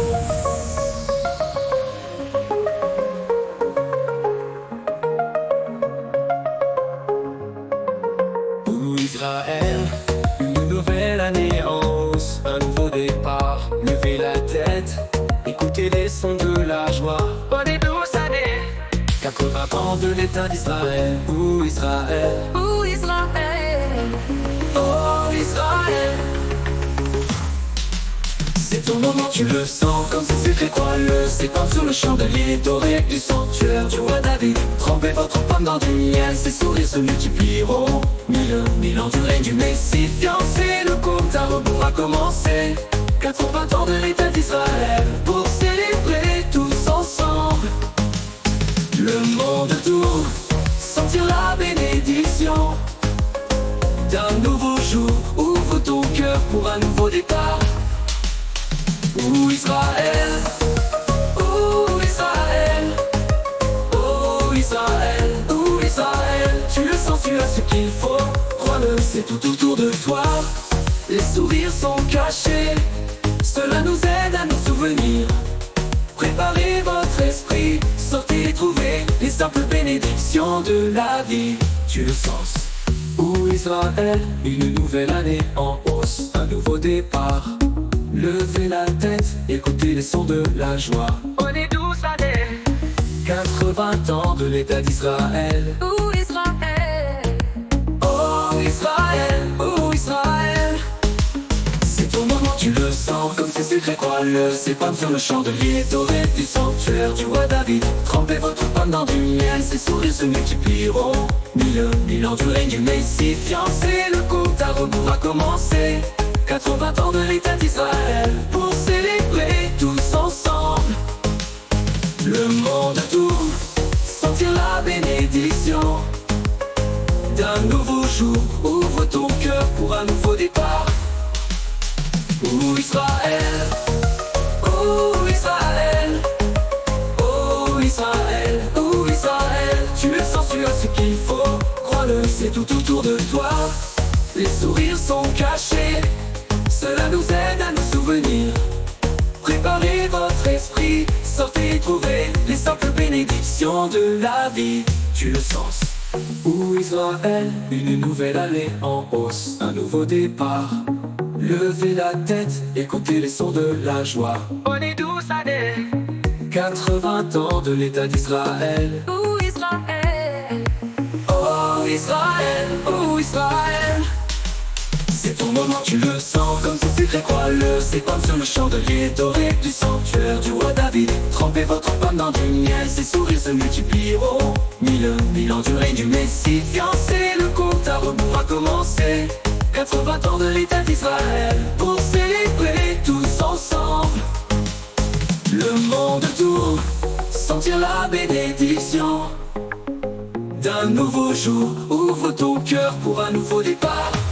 Pour Israël, une nouvelle année en hausse, un nouveau départ. Levez la tête, écoutez les sons de la joie. Bonne et douce année, 80 ans de l'État d'Israël. Pour Israël, Pour Israël, oh Israël. C'est ton moment, tu le sens, comme c'est secret, crois-le. C'est comme sur le chandelier doré du sanctuaire du roi David. Trempez votre pomme dans du miel, ces sourires se multiplieront. Mille ans du règne du Messie, fiancé, le compte à rebours a commencé. 80 ans de l'État d'Israël, pour célébrer tous ensemble. Le monde tourne, sentir la bénédiction d'un nouveau jour. Ouvre ton cœur pour un nouveau départ. Ô Israël, ô Israël, ô Israël, ô Israël. Tu le sens, tu as ce qu'il faut, crois-le, c'est tout autour de toi. Les sourires sont cachés, cela nous aide à nous souvenir. Préparez votre esprit, sortez et trouvez les simples bénédictions de la vie. Tu le sens. Ô Israël, une nouvelle année en hausse, un nouveau départ. Levez la tête, écoutez les sons de la joie. bonne et douce année. 80 ans de l'État d'Israël. Pour Israël, Oh Israël, oh Israël. C'est ton moment, tu le sens, comme c'est secret, crois-le. C'est comme sur le chandelier doré du sanctuaire du roi David. Trempez votre pomme dans du miel, ces sourires se multiplieront. Mille ans du règne du Messie, fiancé, le compte à rebours a commencé. 80 ans de l'État d'Israël, pour célébrer tous ensemble. Le monde tourne, sentir la bénédiction d'un nouveau jour. Ouvre ton cœur pour un nouveau départ. Ô Israël, ô Israël, ô Israël, ô Israël. Tu le sens, tu as ce qu'il faut, crois-le, c'est tout autour de toi. Les sourires sont cachés, cela nous aide à nous souvenir. Préparez votre esprit, sortez et trouvez les simples bénédictions de la vie. Tu le sens. Ô Israël, une nouvelle année en hausse, un nouveau départ. Levez la tête, écoutez les sons de la joie. bonne et douce année. 80 ans de l'État d'Israël. Pour Israël, Oh Israël, oh Israël. C'est ton moment, tu le sens, comme c'est secret, crois-le. C'est comme sur le chandelier doré du sanctuaire du roi David. Trempez votre pomme dans du miel, ces sourires se multiplieront. Mille ans du règne du Messie, fiancé, le compte à rebours a commencé. 80 ans de l'État d'Israël, pour célébrer tous ensemble. Le monde tourne, sentir la bénédiction d'un nouveau jour. Ouvre ton cœur pour un nouveau départ.